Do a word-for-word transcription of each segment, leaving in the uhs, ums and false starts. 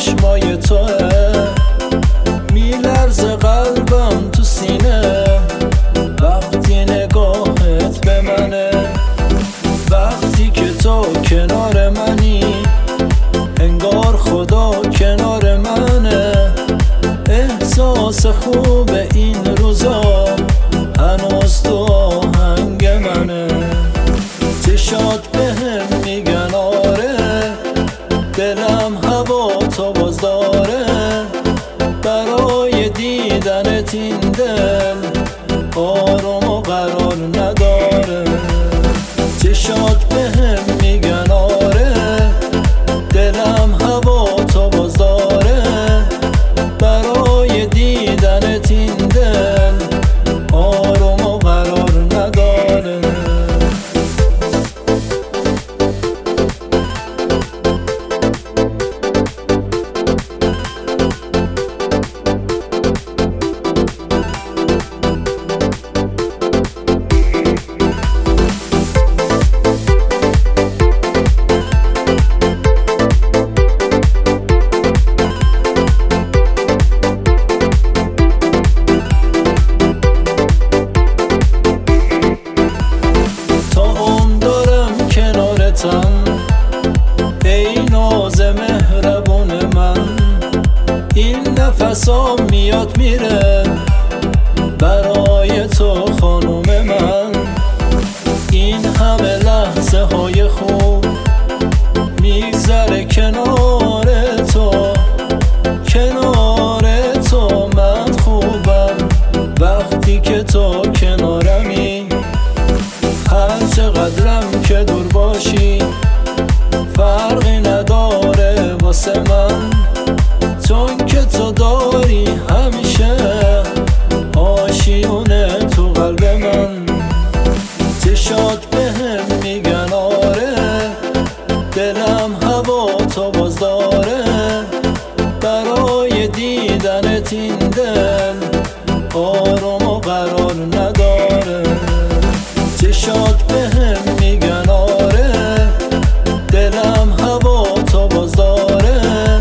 چشمای توه، میلرزه قلبم تو سینه وقتی نگاهت به منه. وقتی که تو کنار منی انگار خدا کنار منه. احساس خوب این روزا هنوز تو آهنگ منه. چشات بهم میگن آره، دلم هوا تو باز داره. برای دیدنت این دل آروم و قرار نداره. چشات بهم میگن آره، دلم هوا تو باز داره. برای دیدنت این دل آروم و قرار نداره. ای ناز مهربون من، این نفسام میاد میره برای تو خانوم من. این همه لحظه های خوب میگذره کنار تو، کنار تو من خوبم وقتی که تو کنارمی. هر چقدرم که دور باشی فرقی نداره واسه من، چون که تو داری همیشه آشیونه تو قلب من. چشات بهم میگن آره، دلم هوا تو باز داره. برای دیدنت این دل آروم و قرار نداره. چشات بهم میگن آره، دلم هوا تو باز داره.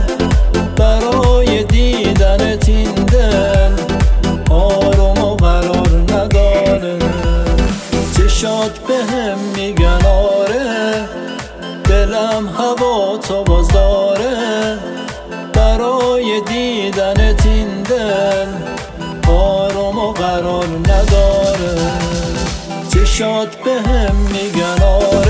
برای دیدنت این دل آروم و قرار نداره. چشات بهم میگن آره، دلم هوا تو باز داره. برای دیدنت این دل آروم و قرار نداره. چشات بهم میگن آره.